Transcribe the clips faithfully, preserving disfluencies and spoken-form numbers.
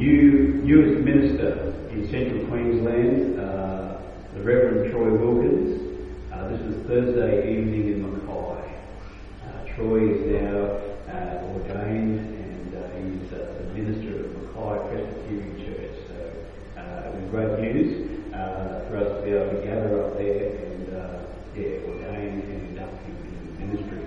new newest minister in central Queensland, uh, the Reverend Troy Wilkins. Uh, this was Thursday evening in Mackay. Uh, Troy is now uh, ordained and uh, he's uh, the minister of Mackay Presbyterian Church. So uh, it was great news uh, for us to be able to gather up there and uh, yeah, ordain and induct him into the ministry.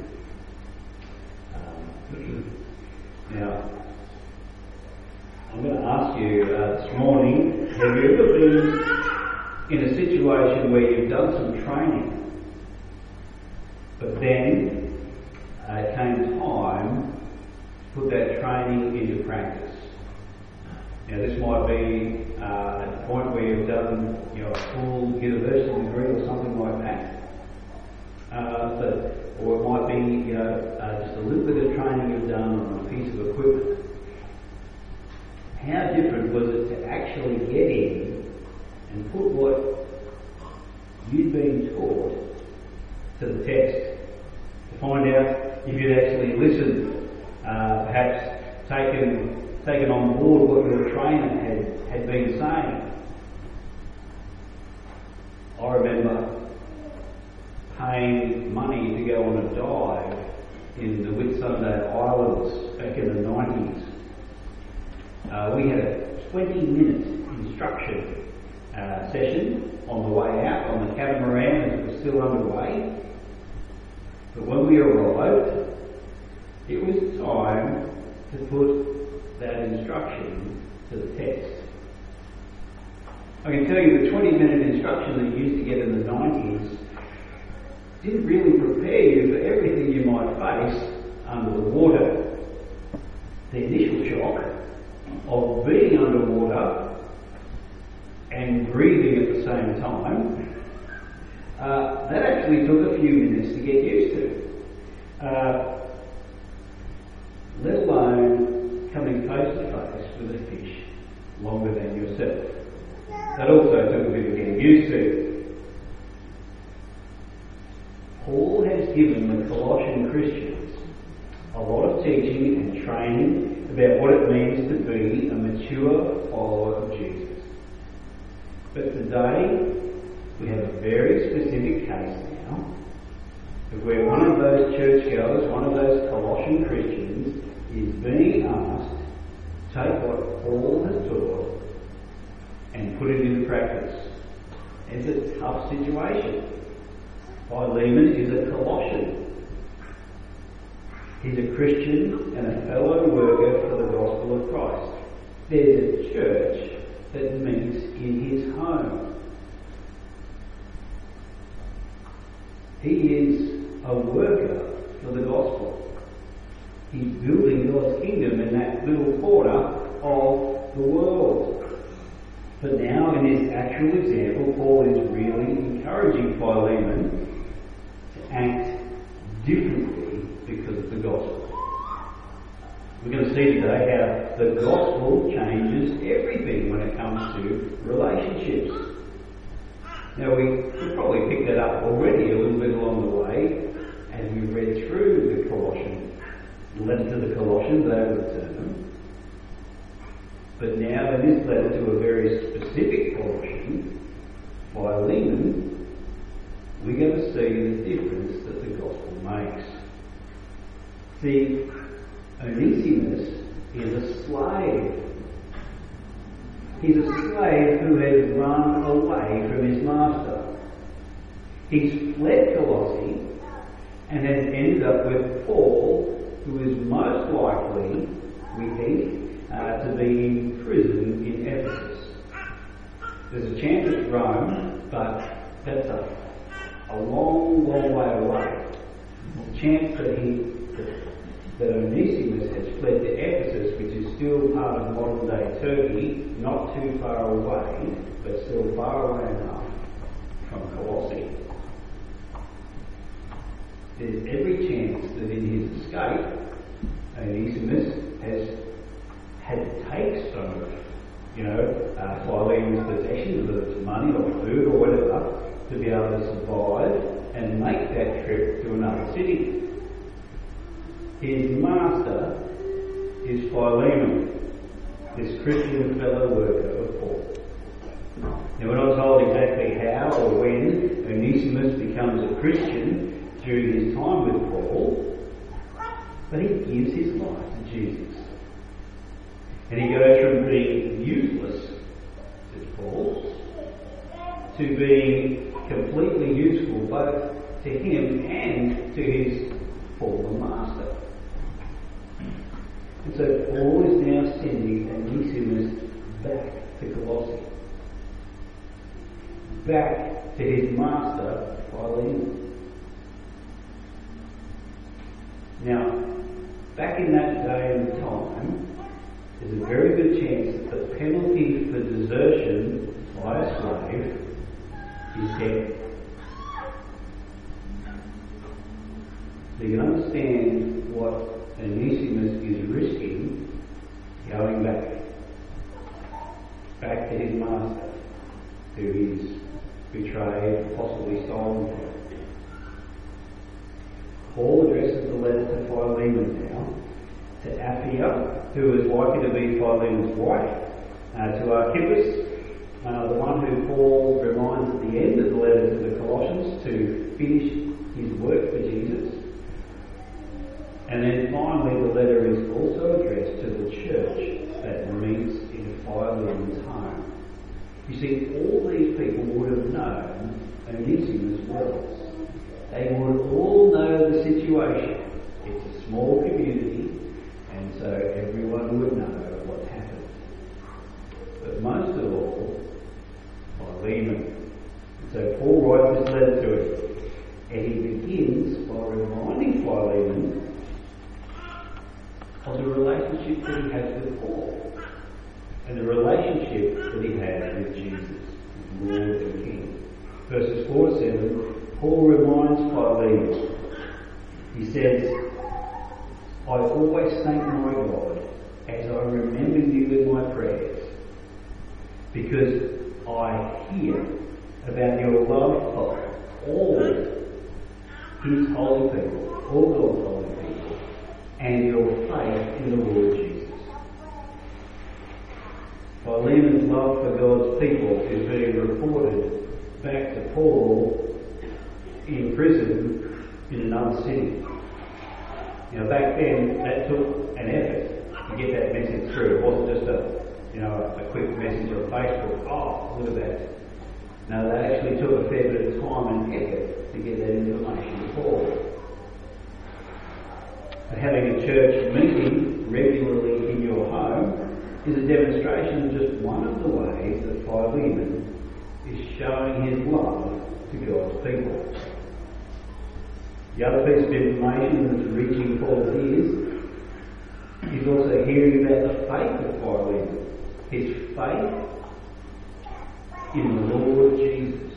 Um, now, I'm going to ask you uh, this morning, have you ever been in a situation where you've done some training, but then uh, it came time to put that training into practice? Now this might be uh, at the point where you've done you know, a full university degree or something like that. Uh, but, or it might be you know, uh, just a little bit of training you've done on a piece of equipment. How different was it to actually get in and put what you'd been taught to the test, to find out if you'd actually listened, uh, perhaps taken taken on board what your trainer had, had been saying. I remember paying money to go on a dive in the Whitsunday Islands back in the nineties. Uh, we had a twenty minute instruction uh, session on the way out on the catamaran as it was still underway. But when we arrived, it was time to put that instruction to the test. I can tell you the twenty minute instruction that you used to get in the nineties didn't really prepare you for everything you might face under the water. The initial shock of being underwater and breathing at the same time, uh, that actually took a few minutes to get used to. Uh, let alone coming face to face with a fish longer than yourself. That also took a bit of getting used to. Paul has given the Colossian Christians a lot of teaching and training about what it means to be a mature follower of Jesus. But today, we have a very specific case now of where one of those churchgoers, one of those Colossian Christians, is being asked to take what Paul has taught and put it into practice. It's a tough situation. Philemon is a Colossian. He's a Christian and a fellow worker for the gospel of Christ. There's a church that meets in his home. He is a worker for the gospel. He's building God's kingdom in that little corner of the world. But now in this actual example, Paul is really encouraging Philemon to act differently because of the gospel. We're going to see today how the gospel changes everything when it comes to relationships. Now we could probably pick that up already a little bit along the way as we read through the Colossian letter to the Colossians over the term. But now in this letter to a very specific Colossian, Philemon, we're going to see the difference that the gospel makes. See, Onesimus is a slave. He's a slave who has run away from his master. He's fled Colossae and has ended up with Paul, who is most likely, we think, uh, to be in prison in Ephesus. There's a chance it's Rome, but that's a, a long, long way away. The chance that he that Onesimus has fled to Ephesus, which is still part of modern-day Turkey, not too far away, but still far away enough from Colossae. There's every chance that in his escape, Onesimus has had to take some of, you know, uh, Philemon's possessions, whether it's money or food or whatever, to be able to survive and make that trip to another city. His master is Philemon, this this Christian fellow worker of Paul. Now we're not told exactly how or when Onesimus becomes a Christian during his time with Paul, but he gives his life to Jesus. And he goes from being useless to Paul to being completely useful both to him and to his former master. And so Paul is now sending Onesimus back to Colossae, back to his master, Philemon. Now, back in that day and time, there's a very good chance that the penalty for desertion by a slave is death. So you can understand what Onesimus is risking going back. Back to his master, who he's betrayed, possibly stolen from. Paul addresses the letter to Philemon now, to Apphia, who is likely to be Philemon's wife, uh, to Archippus, uh, the one who Paul reminds at the end of the letter to the Colossians to finish his work for Jesus. And then finally the letter is also addressed to the church that meets in Philemon's home. You see, all these people would have known Onesimus well. They would all know the situation. It's a small community, and so everyone would know what happened. But most of all, Philemon. So Paul writes this letter to him, and he begins by reminding Philemon of the relationship that he has with Paul, and the relationship that he has with Jesus, Lord and King. Verses four to seven, Paul reminds Philemon, he says, I always thank my God as I remember you in my prayers, because I hear about your love for all his holy people, all God's holy people, and your faith in the Lord Jesus. Philemon's love for God's people is being reported back to Paul in prison in another city. You know, back then that took an effort to get that message through. It wasn't just a, you know, a quick message on Facebook. Oh, look at that. No, that actually took a fair bit of time and effort to get that information to Paul. But having a church meeting regularly in your home is a demonstration of just one of the ways that Philemon is showing his love to God's people. The other piece of information that's reaching Paul's ears is also hearing about the faith of Philemon, his faith in the Lord Jesus.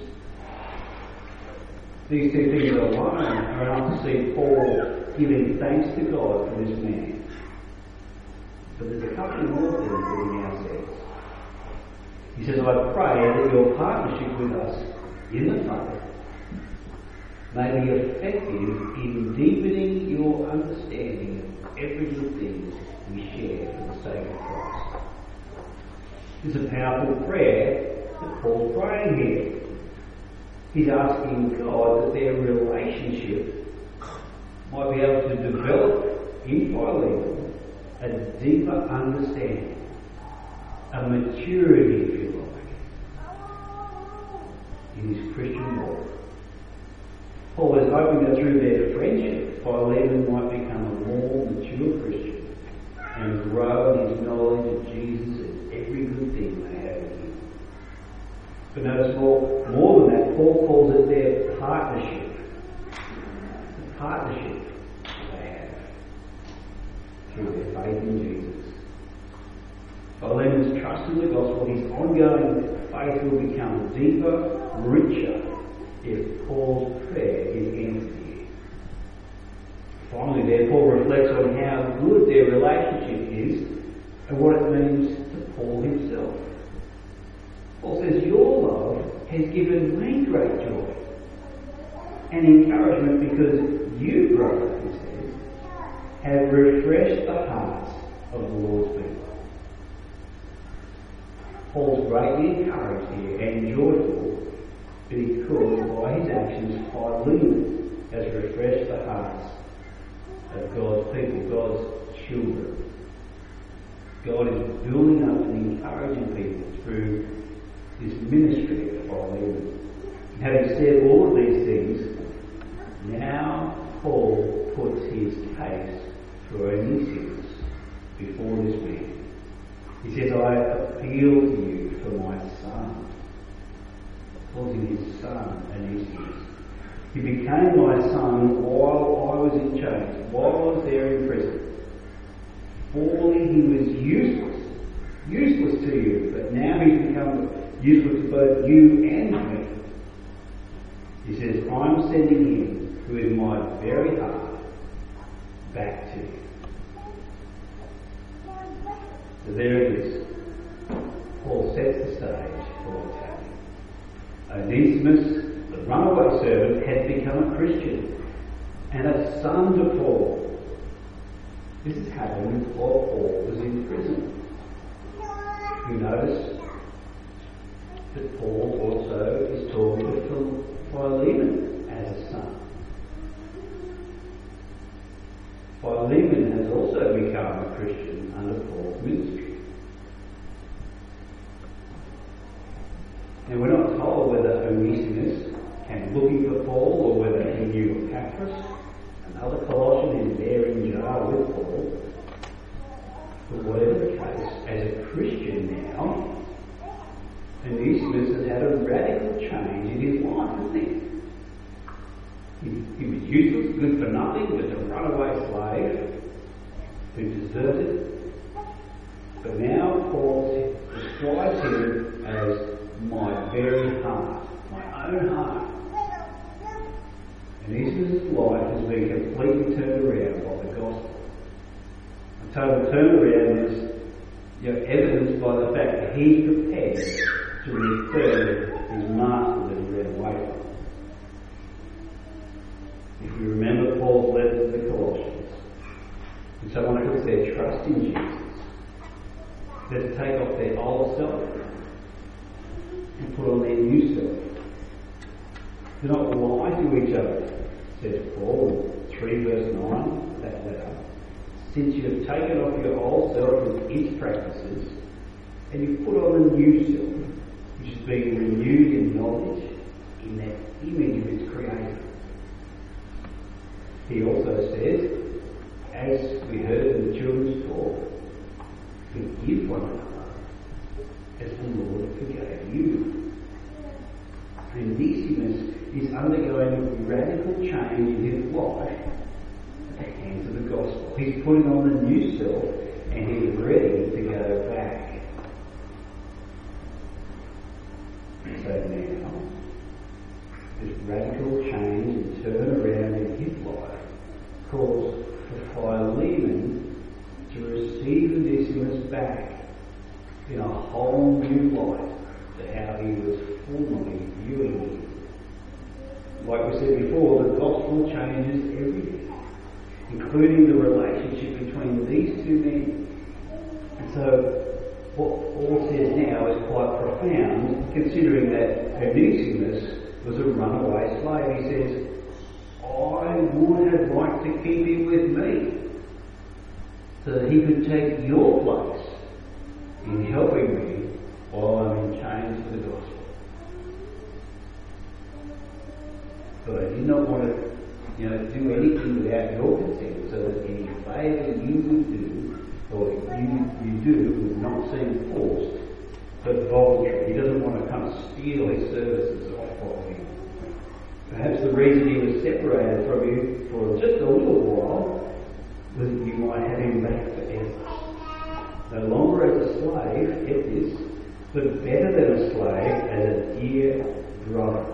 These two things alone are enough to see Paul giving thanks to God for this man. But there's a couple more things that he now says. He says, I pray that your partnership with us in the faith may be effective in deepening your understanding of every good thing we share for the sake of Christ. This is a powerful prayer that Paul's praying here. He's asking God that their relationship might be able to develop in Philemon a deeper understanding, a maturity, if you like, in his Christian walk. Paul is hoping that through their friendship, Philemon might become a more mature Christian and grow in his knowledge of Jesus and every good thing they have in him. But notice more, more than that, Paul calls it their partnership. The partnership they have through their faith in Jesus. Philemon's trust in the gospel, his ongoing faith will become deeper, richer, if Paul's prayer is answered here. Finally, there, Paul reflects on how good their relationship is and what it means to Paul himself. Paul says, your love has given me great joy and encouragement because you, brother, he says, have refreshed the hearts of the Lord's people. Paul's greatly encouraged here and joyful because by his actions Philemon has refreshed the hearts of God's people, God's children. God is building up and encouraging people through this ministry of Philemon. Having said all of these things, now Paul puts his case to Onesimus before this man. He says, I appeal to you for my son. Calls him his son, Onesimus. He became my son while I was in chains, while I was there in prison. Formerly he was useless, useless to you, but now he's become useless to both you and me. He says, I'm sending him, who is my very heart, back to you. So there it is. Paul sets the stage for what's happening. Onesimus, the runaway servant, had become a Christian and a son to Paul. This has happened while Paul was in prison. You notice that Paul also is talking to Philemon as a son. Philemon has also become a Christian under Paul's ministry. Now we're not told whether Onesimus came looking for Paul or whether he knew Epaphras, another Colossian who's there in jail with Paul. But whatever the case, as a Christian now, Onesimus has had a radical change in his life, hasn't he? He, he was useless, good for nothing, was a runaway slave who deserted. But now Paul describes him as my very heart, my own heart. Onesimus' life has been completely turned around by the gospel. A total turnaround is, you know, evidenced by the fact that he's prepared to return his master that he ran away from. If you remember Paul's letter to the Colossians, when someone puts their trust in Jesus, they're to take off their old self and put on their new self. Do not lie to each other, says Paul in three verse nine, that letter, since you have taken off your old self with its practices, and you put on a new self, which is being renewed in knowledge in that image of its creator. He also says, as we heard in the children's talk, forgive one another as the Lord forgave you. Onesimus is undergoing radical change in his life at the hands of the gospel. He's putting on the new self and he's ready to go back. So now, this radical change and turnaround in his life calls for Philemon to receive Onesimus back in a whole new light to how he was formerly viewing him. Like we said before, the gospel changes everything, including the relationship between these two men. And so what Paul says now is quite profound, considering that Onesimus was a runaway slave. He says, I would have liked to keep him with me so that he could take your place in helping me while I'm in chains for the gospel. But I did not want to, you know, do anything without your consent, so that any favour you would do, or you, you do, would not seem forced, but voluntary. He doesn't want to kind of steal his services off of you. Perhaps the reason he was separated from you for just a little while was that you might have him back forever. No longer as a slave, get this, but better than a slave, as a dear brother.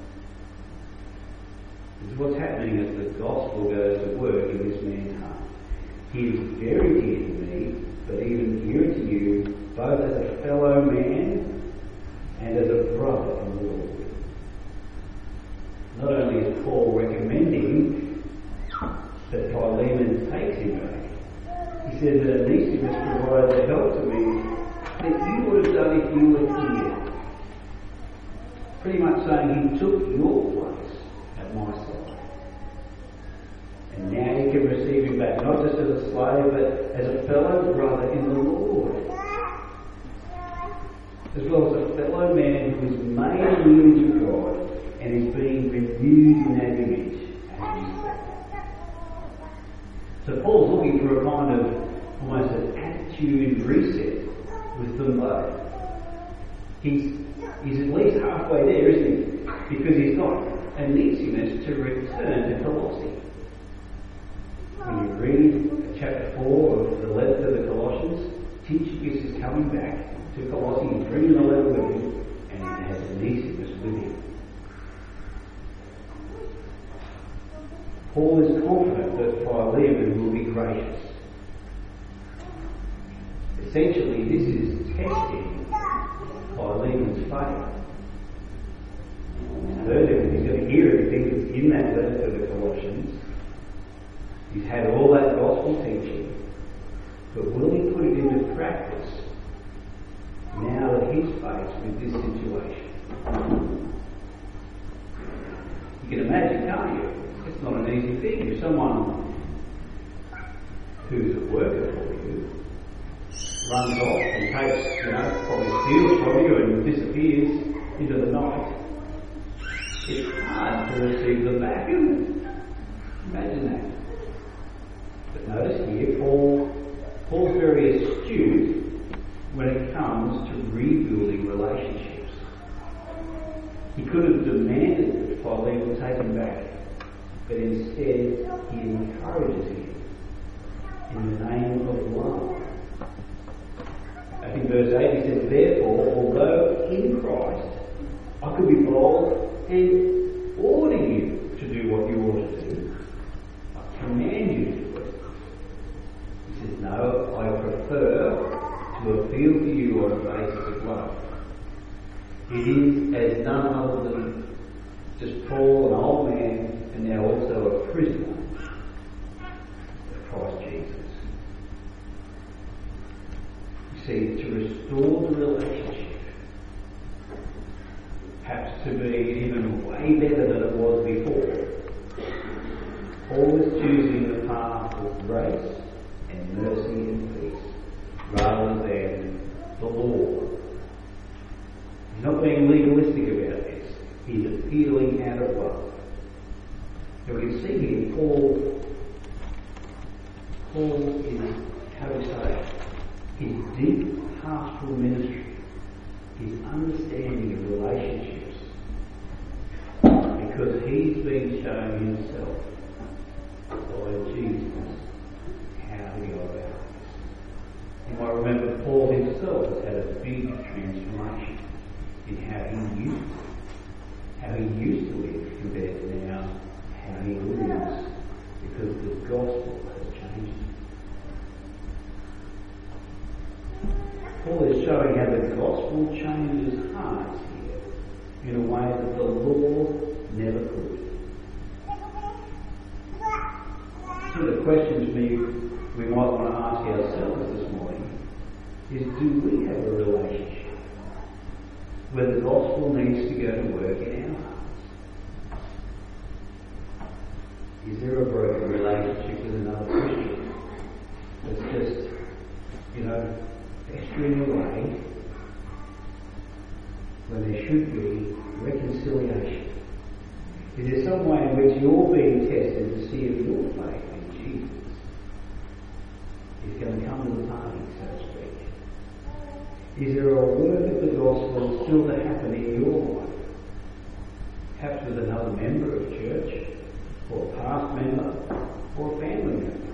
This is what's happening as the gospel goes to work in this man's heart. He is very dear to me, but even dearer to you, both as a fellow man and as a brother in the Lord. Not only is Paul recommending that Philemon takes him back, he says that Onesimus provided the help to me that you would have done if you saying he took your place at my side. And now you can receive him back, not just as a slave, but as a fellow brother in the Lord. As well as a fellow man who is made in the image of God and is being renewed in that image as he's back. So Paul's looking for a kind of almost an attitude reset with them both. He's, he's at least halfway there, isn't he? Because he's got an eagerness to return to Colossae. When you read chapter four of the letter to the Colossians, Tychicus is coming back to Colossae, he's bringing the letter with him, and he has an eagerness with him. Paul is confident that Philemon will be gracious. Essentially, this is testing Philemon's faith. He's heard everything, he's going to hear everything that's in that letter to the Colossians. He's had all that gospel teaching, but will he put it into practice now that he's faced with this situation? You can imagine, can't you? It's not an easy thing. If someone who's a worker for you runs off and takes, you know, probably steals from you and disappears into the night, it's hard to receive them back, isn't it? Imagine that. But notice here, Paul, Paul's very astute when it comes to rebuilding relationships. He could have demanded that Philemon take him back, but instead he encourages him in the name of love. I think verse eight he says, therefore, although in Christ I could be bold and order you to do what you ought to do, I command you to do it. He says, no, I prefer to appeal to you on a basis of love. It is as none other than just Paul, an old man, and now also a prisoner of Christ Jesus. You see, to restore the relationship, perhaps to be even way better than it was before, Paul is choosing the path of grace and mercy and peace rather than the law. He's not being legalistic about this. He's appealing out of love. So we can see here Paul, Paul is, how to say, his deep pastoral ministry, his understanding of relationships, because he's been showing himself by Jesus how to go about this. You might remember Paul himself has had a big transformation in how he used to, how he used to live compared to now how he lives, because the gospel has changed him. Paul is showing how the gospel changes hearts here in a way that the law never could. So the questions we, we might want to ask ourselves this morning is, do we have a relationship where the gospel needs to go to work in our hearts? Is there a broken relationship with another Christian that's just, you know, festering away when there should be reconciliation? Is there some way in which you're being tested to see if your faith in Jesus is going to come to the party, so to speak? Is there a work of the gospel still to happen in your life? Perhaps with another member of church, or a past member, or a family member.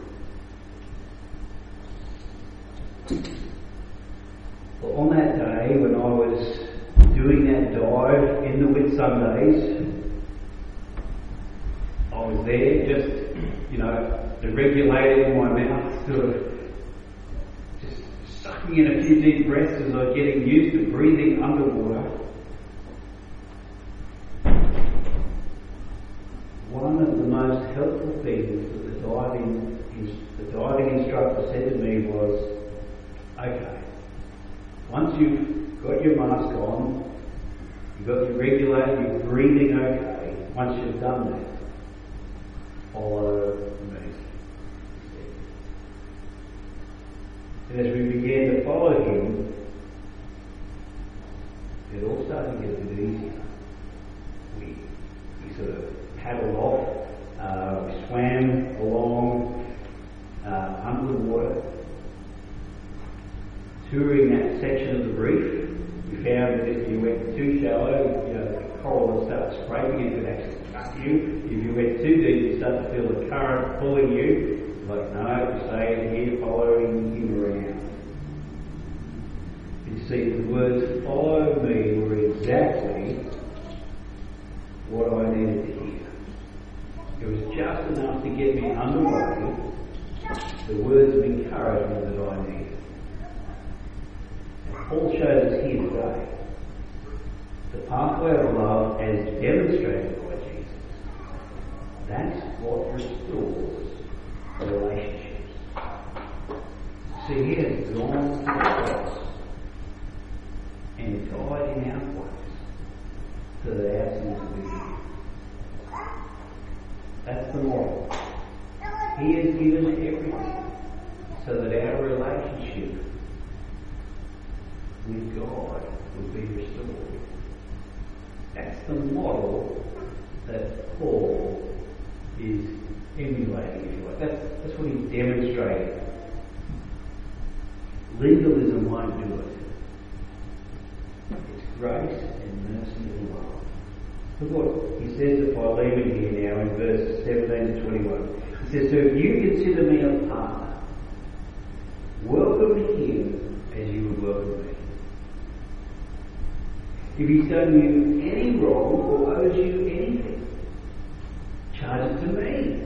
Well, on that day when I was doing that dive in the Whitsundays, I was there just, you know, the regulator in my mouth, sort of just sucking in a few deep breaths as I was getting used to breathing underwater. One of the most helpful things that the diving, the diving instructor said to me was, okay, once you've got your mask on You've got your regulator, you're breathing okay. Once you've done that, follow me. And as we began to follow him, it all started to get a bit easier. We, we sort of paddled off, uh, we swam along uh, under the water, touring that section of the reef. We found that if you went too shallow, you know, the coral would start scraping, it could actually cut you. If you went too deep, you start to feel the current pulling you. Like, no, stay here following him around. You see, the words follow me were exactly what I needed to hear. It was just enough to get me underway, the words of encouragement that I needed. And Paul shows us here today the pathway of love as demonstrated by Jesus. That's what restores relationships. See, he has gone to the cross and died in our place so that our sins would be forgiven. That's the model. He has given everything so that our relationship with God would be restored. That's the model that Paul is emulating, if you like. That's, that's what he's demonstrating. Legalism won't do it. It's grace and mercy and love. Look what he says to Philemon here now in verses seventeen to twenty-one. He says, so if you consider me a partner, welcome him as you would welcome me. If he's done you any wrong or owes you anything, charge it to me.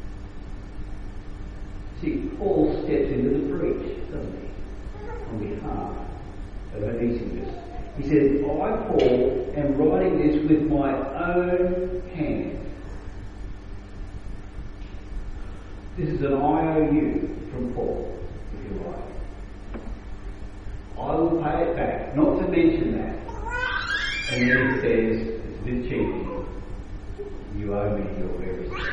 See, Paul steps into the breach, doesn't he? On behalf of Onesimus. He says, I, Paul, am writing this with my own hand. This is an I O U from Paul, if you like. I will pay it back, not to mention that. And then he says, it's a bit cheeky, you owe me your very self.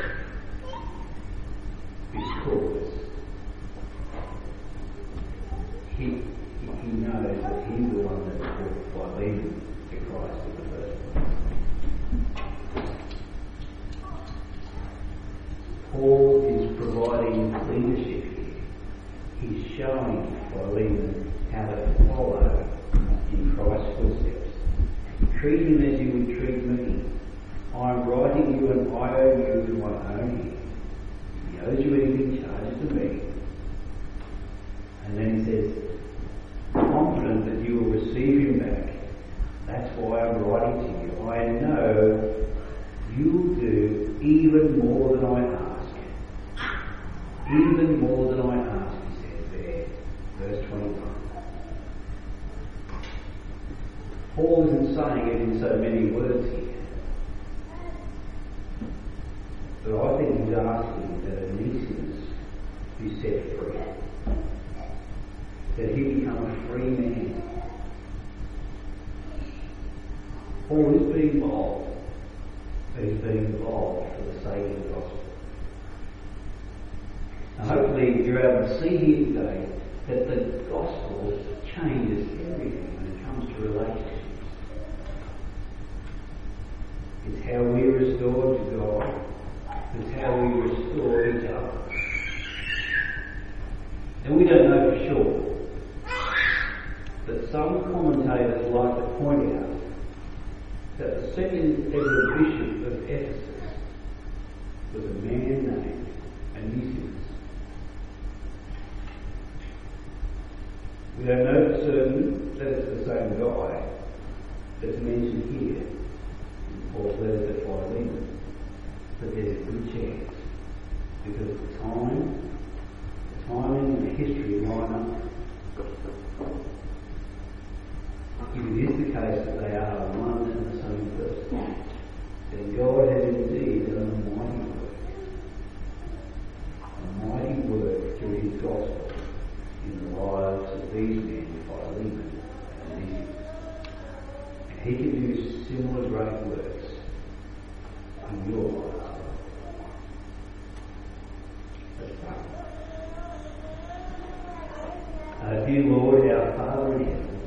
Because he, he knows that he's the one that brought Philemon to Christ in the first place. Paul is providing leadership here. He's showing Philemon how to follow in Christ's footsteps. Treat him as you would treat me. I am writing you an I O U from my own hand. If he owes you anything, charge it to me. And then he says, confident that you will receive him back. That's why I'm writing to you. I know you will do even more than I ask. Even more than I ask, he says there. Verse twenty-one. Paul isn't saying it in so many words here. But I think he's asking that Onesimus be set free. That he become a free man. Paul is being bold, but he's being bold for the sake of the gospel. Now hopefully you're able to see here today that the gospel changes everything when it comes to relationships. It's how we're restored to God. It's how we restore each other. And we don't know for sure, but some commentators like to point out that the second ever bishop of Ephesus was a man named Onesimus. We don't know for certain that it's the same guy that's mentioned here in Paul's letter to Philemon, but there's a good chance because the time, the timing and the history line up. If it is the case that they are one and the same person, then God has indeed done a mighty work. A mighty work through his gospel in the lives of these men, Philemon and Onesimus. And He can do similar great works in your life. Let's pray. Uh, dear Lord, our Father in heaven,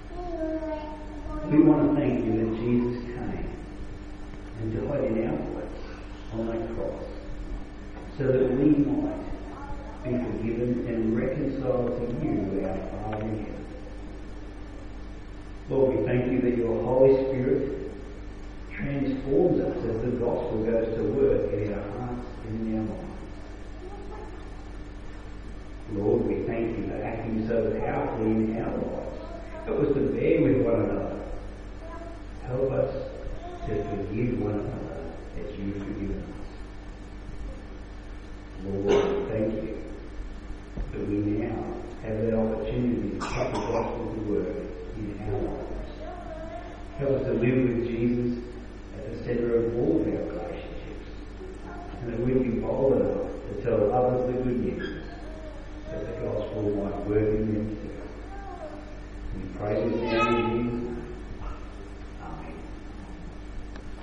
we want to thank you that Jesus came and died in our place on that cross so that we might be forgiven and reconciled to you, our Father in heaven. Lord, we thank you that your Holy Spirit transforms us as the gospel goes to work in our hearts and in our minds. Lord, we thank you for acting so powerfully in our lives. Help us to bear with one another. Help us to forgive one another as you've forgiven us. Lord, thank you that we now have the opportunity to put the gospel to work in our lives. Help us to live with Jesus at the centre of all of our relationships, and that we be bold enough to tell others the good news, that the gospel might work in them too. We pray this now in